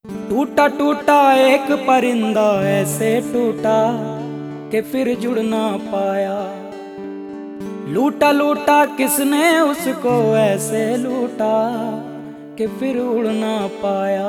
टूटा टूटा एक परिंदा ऐसे टूटा कि फिर जुड़ ना पाया। लूटा लूटा किसने उसको ऐसे लूटा कि फिर उड़ ना पाया।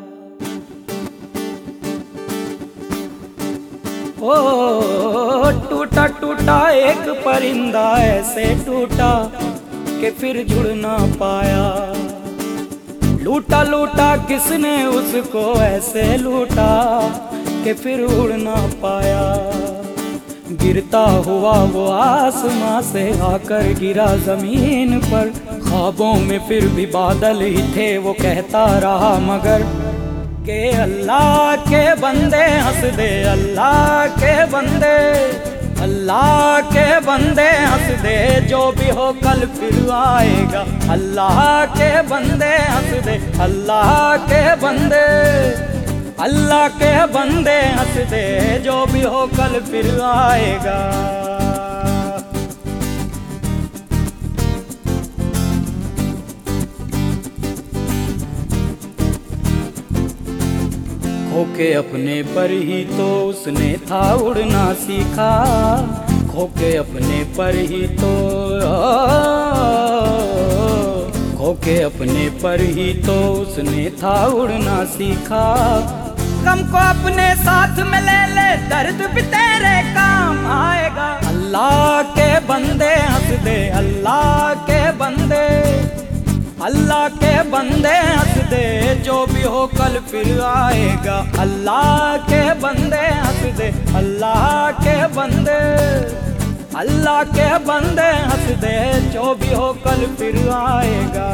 ओ टूटा टूटा एक परिंदा ऐसे टूटा कि फिर जुड़ ना पाया। लूटा लूटा किसने उसको ऐसे लूटा कि फिर उड़ ना पाया। गिरता हुआ वो आसमां से आकर गिरा जमीन पर। ख्वाबों में फिर भी बादल ही थे, वो कहता रहा मगर के अल्लाह के बंदे हंस दे, अल्लाह के बंदे, अल्लाह के बंदे हंस दे, जो भी हो कल फिर आएगा। अल्लाह के बंदे हंस दे, अल्लाह के बंदे, अल्लाह के बंदे हंस दे, जो भी हो कल फिर आएगा। खोके अपने पर ही तो उसने था उड़ना सीखा। खोके अपने पर ही तो, खोके अपने पर ही तो उसने था उड़ना सीखा। गम को अपने साथ में ले ले, दर्द भी तेरे काम आएगा। अल्लाह के बंदे हंस दे, अल्लाह के बंदे, अल्लाह के बंदे हंस दे, जो भी हो कल फिर आएगा। अल्लाह के बंदे हंस दे, अल्लाह के बंदे, अल्लाह के बंदे हंस दे, जो भी हो कल फिर आएगा।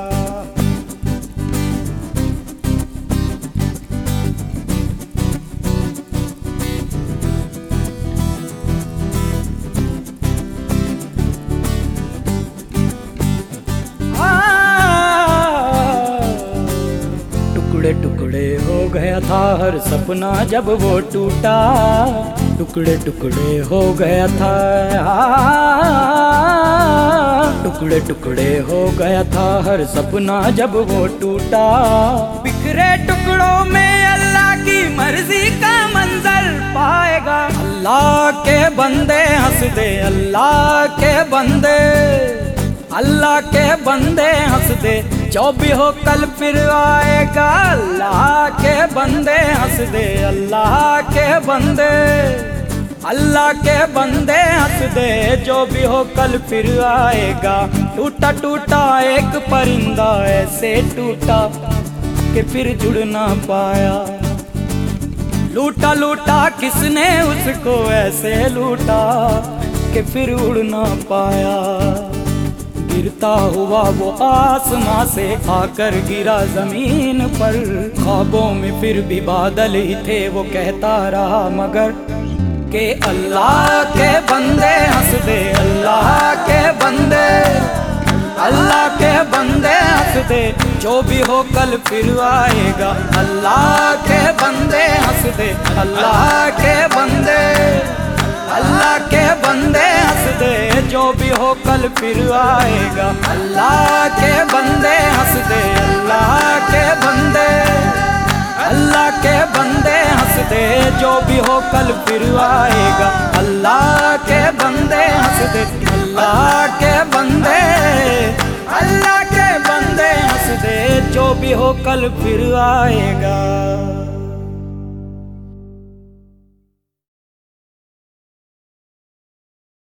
टुकड़े टुकड़े हो गया था हर सपना जब वो टूटा। टुकड़े टुकड़े हो गया था, टुकड़े टुकड़े हो गया था हर सपना जब वो टूटा। बिखरे टुकड़ों में अल्लाह की मर्जी का मंजर पाएगा। अल्लाह के बंदे हंस दे, अल्लाह के बंदे, अल्लाह के बंदे हंस दे, जो भी हो कल फिर आएगा। अल्लाह के बंदे हंस दे, अल्लाह के बंदे, अल्लाह के बंदे हंस दे, जो भी हो कल फिर आएगा। टूटा टूटा एक परिंदा ऐसे टूटा कि फिर जुड़ ना पाया। लूटा लूटा किसने उसको ऐसे लूटा कि फिर उड़ ना पाया। गिरता हुआ वो आसमां से आकर गिरा जमीन पर। ख्वाबों में फिर भी बादल ही थे, वो कहता रहा मगर के अल्लाह के बंदे हंस दे, अल्लाह के बंदे, अल्लाह के बंदे हंस दे, जो भी हो कल फिर आएगा। अल्लाह के बंदे हंस दे, अल्लाह के बंदे, अल्लाह के बंदे हंस दे, जो भी हो कल फिर आएगा। अल्लाह के बंदे हंस दे, अल्लाह के बंदे, अल्लाह के बंदे हंस दे, जो भी हो कल फिर आएगा। अल्लाह के बंदे हंस दे, अल्लाह के बंदे, अल्लाह के बंदे हंस दे, जो भी हो कल फिर आएगा।